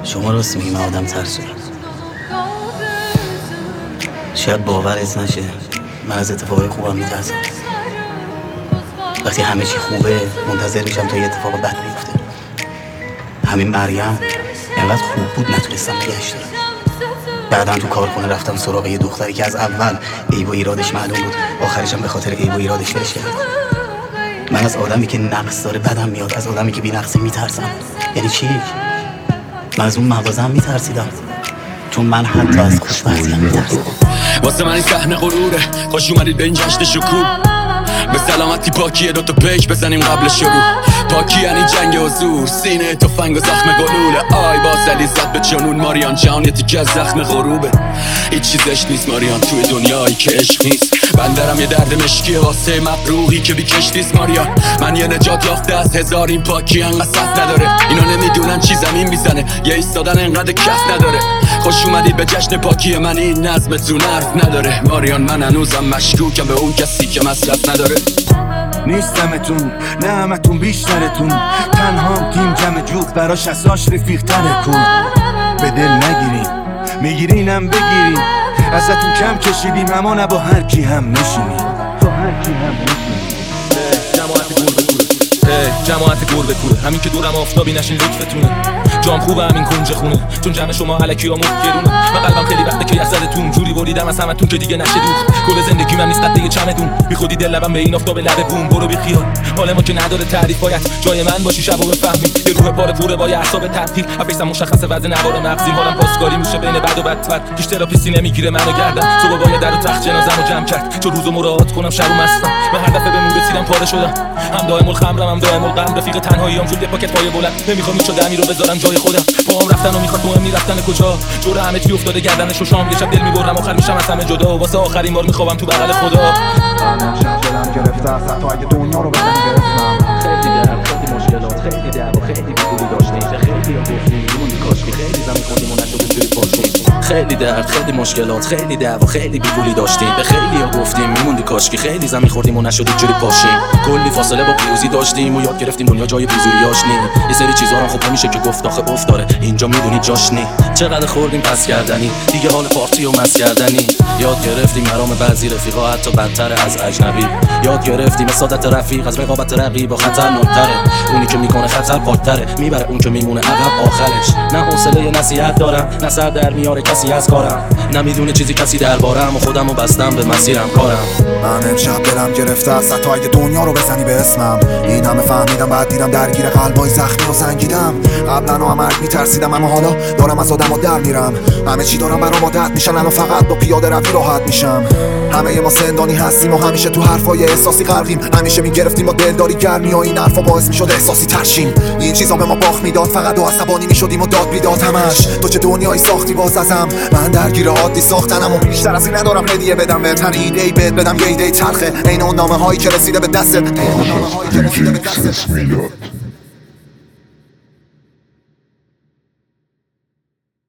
شما راست میگی، من آدم ترسویی. شاید باورت نشه، من از اتفاقای خوبم میترسم. وقتی همه چی خوبه منتظر میشم تا یه اتفاق بد بیفته. همین مریم انقدر خوب بود نتونستم نگهش دارم. بعدم تو کارخونه رفتم سراغ یه دختری که از اول عیب و ایرادش معلوم بود، آخرشم به خاطر عیب و ایرادش ولش کردم. من از آدمی که نقص داره بدم میاد، از آدمی که بی نقصه میترسم. یعنی چی؟ من از اون مغازه‌ام میترسیدم، چون من حتی از خوشبختیم میترسم. واسه من این صحنه غروره، خوش اومدید به این جشن شکوه. به سلامتی پاکیه، دوتا پیک بزنیم قبل شروع. پاکی یعنی جنگ حضور، سینه تفنگ و زخم گلوله. آی بازلی زد به چنون ماریان، جهان یه تیکه از زخم غروبه. هیچ چیزش نیست ماریان توی دنیایی که عشق نیست. بندرم یه درد مشکیه واسه مقروحی که بی کشتیست ماریان. من یه نجات یافته از هزار، این پاکی انقدر صف نداره. اینا نمیدونن چی زمین میزنه، یه ایستادن انقدر کف نداره. خوش اومدید به جشن پاکی من، این نظمتون حرف نداره. ماریان من هنوزم مشکوکم به اون کسی که مصرف نداره. نیستمتون، نه همتون بیشترتون. تنها تیم جمع جوب براش اساش رفیق تره کن. به دل نگیریم، میگیرینم بگیریم. ازتون کم کشیدیم اما نه با هر کی هم نشینیم. با هر کی هم نشینیم. جماعت گربه کوره، همین که دورم آفتابی نشین لطفتونه. جام خوبه همین کنج خونه، چون جمع شما الکی ها مفکرونه. من قلبم خیلی وقته که یزدتون جوری بریدم از همتون که دیگه نشه دوخت. کل زندگی من نیست قد چمدون، بی خودی دل لبم به این آفتاب لبه بوم. برو بی خیال، حال ما که نداره تعریف، باید جای من باشی شب و بفهمی. یه روح پاره پوره با یه اعصاب تحقیق، افیسم مشخصه وزن نوار مغزیم. حالم پاسکاری میشه بین بد و بدتر، هیچ تراپیستی نمیگیره منو گردم. صبح باید در و تخت جنازه‌مو جمع کرد، چون روزو مراعات کنم شب و مستم. من هر دفعه بهمون رسیدم پاره شدم، هم دائم الخمرم هم دائم الغم. رفیق تنهاییام شد یه پاکت پای بلند، نمیخوام هیچ دمی رو بذارم جای خودم. با هم رفتن و میخواد مهم نی رفتن کجا. جور همه چی افتاده گردنش و شام، یه شب دل میبرم آخر میشم از همه جدا. واسه آخرین بار میخوام تو بغل خدا. من امشب دلم گرفته از حتی اگه دنیا رو بزنی به اسمم. خیلی درد، خیلی مشکلات، خیلی درد و خیلی بی‌پولی داشتیم. خیلی ها گفتیم میمونی کاش که خیلی زمین خوردیم و نشد جوری پاشیم. خیلی درد، خیلی مشکلات، خیلی درد و خیلی بی‌پولی داشتیم. به خیلی ها گفتیم میموندی کاش که خیلی زمین خوردیم و نشد جوری پاشیم. کلی فاصله با پیروزی داشتیم و یاد گرفتیم دنیا جای بیزوریاش نی. یه سری چیزا رو خب نمیشه که گفت آخه گفت داره، اینجا میدونی جاش نی. چقدر خوردیم پس کردنی، دیگه حال پارتی و مس کردنی. یاد گرفتیم مرام بعضی رفیقا حتی بدتر از اجنبی. یاد گرفتیم سعادت رفیق از رقابت رقیب و خطرناک‌تره. اونی که میکنه خطر پاک‌تره، میبره اون که میمونه عقب آخرش. نه حوصله نصیحت دارم، نه سر در میاره کسی از کارم. نمیدونه چیزی کسی دربارم و خودمو بستم به مسیرم کارم. من امشب دلم گرفته از حتی اگه دنیا رو بزنی به اسمم. این همه فهمیدم بعد دیدم درگیر قلبای زخمی و سنگیدم. قبلا و مرگ میترسیدم اما حالا دارم از آدم و در میرم. همه چی دارم برام عادت میشن، الان فقط با پیاده روی راحت میشم. همه ما زندانی هستیم و همیشه تو حرفای احساسی غرقیم. همیشه میگرفتیم با دلداری گرمی و این حرفا باعث میشد احساسی ترشیم. این چیزا به ما باخت میداد، فقط و عصبانی میشدیم و داد بیداد همش. تو چه دنیایی ساختی باز ازم، من درگیر عادی ساختنم و بیشتر از این ندارم هدیه بدم بهتر. ایده بدم یه ایده تلخه، عین اون نامه هایی که رسیده به دستت.